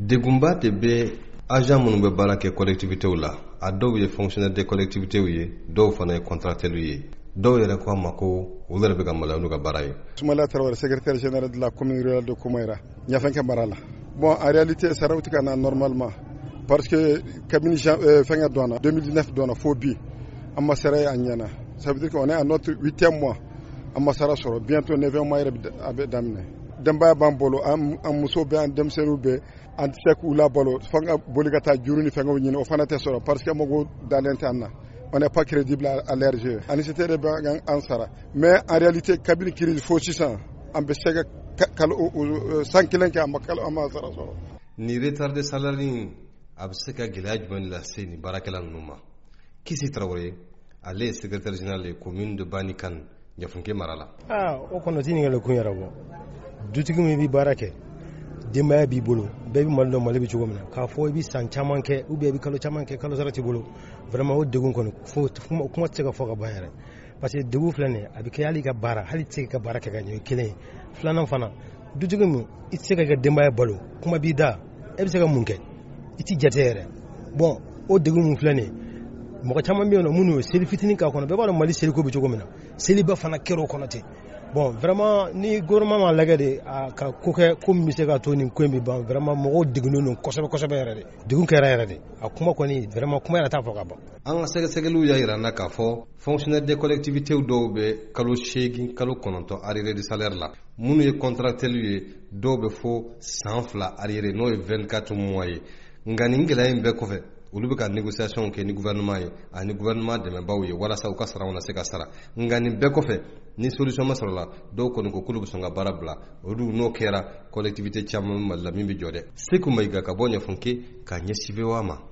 degunba de bɛ agent minnu bɛ baara kɛ collectivités la a dɔw ye fonctionnaire des collectivités ye dɔw fana ye contractuels ye dɔw yɛrɛ ko a ma ko olu yɛrɛ bɛ ka maloya n'u ka baara ye. Soumaïla Traoré, secrétaire général de la commune rurale de Koumaïra Ɲafɛnkɛ mara la. Bon, en réalité saraw tɛ ka na normalement parce que kabini fɛnkɛ dɔnna 2019 dɔnna fo bi an ma sara ye a ɲɛna. Ça veut dire qu'on est à notre 8e mois an ma sara sɔrɔ bientôt 9e mois yɛrɛ a bɛ daminɛ. Denbaya b'an bolo an muso bɛ an denmisɛnninw bɛ an tɛ se k'u labalo fo an ka boli ka taa juru ni fɛngɛw ɲini o fana tɛ sɔrɔ parce que mɔgɔw dalen tɛ an na. On n'est pas crédible à leur jeu. Anicité de bɛ an sara mais en réalité kabini crise fo sisan an bɛ se ka san kelen kɛ an ma sara sɔrɔ. Ni retard de salaire in a bɛ se ka gɛlɛya jumɛn lase ni baarakɛla ninnu ma? Kisi Traoré, ale ye secrétaire général de commune de Banikan Ɲafɛnkɛ mara la. O kɔnɔ tɛ ɲininkali kun yɛrɛ bɔ. Dutigi min bɛ baara kɛ denbaya b'i bolo bɛɛ bɛ Mali dɔn Mali bɛ cogo min na k'a fɔ i bɛ san caman kɛ ou bien i bɛ kalo caman kɛ kalo sara t'i bolo vraiment o degun kɔni kuma tɛ se ka fɔ ka ban yɛrɛ parce que degun filɛ nin ye a bɛ kɛ hali ka baara hali tɛ se ka baara kɛ ka ɲɛ kelen ye filanan fana dutigi min i tɛ se ka kɛ denbaya balo kuma b'i da e bɛ se ka mun kɛ i tɛ jate yɛrɛ bon o degun min filɛ nin ye mɔgɔ caman bɛ yen nɔ minnu ye seli fitinin k'a kɔnɔ bɛɛ b'a dɔn Mali seliko bɛ cogo min na seli bɛɛ fana kɛra o kɔnɔ ten bon vraiment ni gouvernement ma lajɛ de ka ko kɛ ko min bɛ se ka to nin ko in bɛ ban vraiment mɔgɔw degunnen don kosɛbɛ kosɛbɛ yɛrɛ de degun kɛra yɛrɛ de a kuma kɔni vraiment kuma yɛrɛ t'a fɔ ka ban. An ka sɛgɛsɛgɛliw y'a yira an na k'a fɔ fonctionnaire des collectivités dɔw bɛ kalo 8 kalo 9 arriéré de salaire la minnu ye contractuels ye dɔw bɛ fo san 2 arriéré n'o ye 24 mois ye nka nin gɛlɛya in bɛɛ kɔfɛ olu bɛ ka négociation kɛ ni gouvernement ye ani gouvernement dɛmɛbaaw ye walasa u ka saraw na se ka sara nka nin bɛɛ kɔfɛ ni solution ma sɔrɔ la dɔw kɔni ko k'olu bɛ sɔn ka baara bila olu n'o kɛra collectivité caman Mali la min bɛ jɔ dɛ Seku Mayiga ka bɔ Ɲafɛnkɛ ka ɲɛsin VOA ma.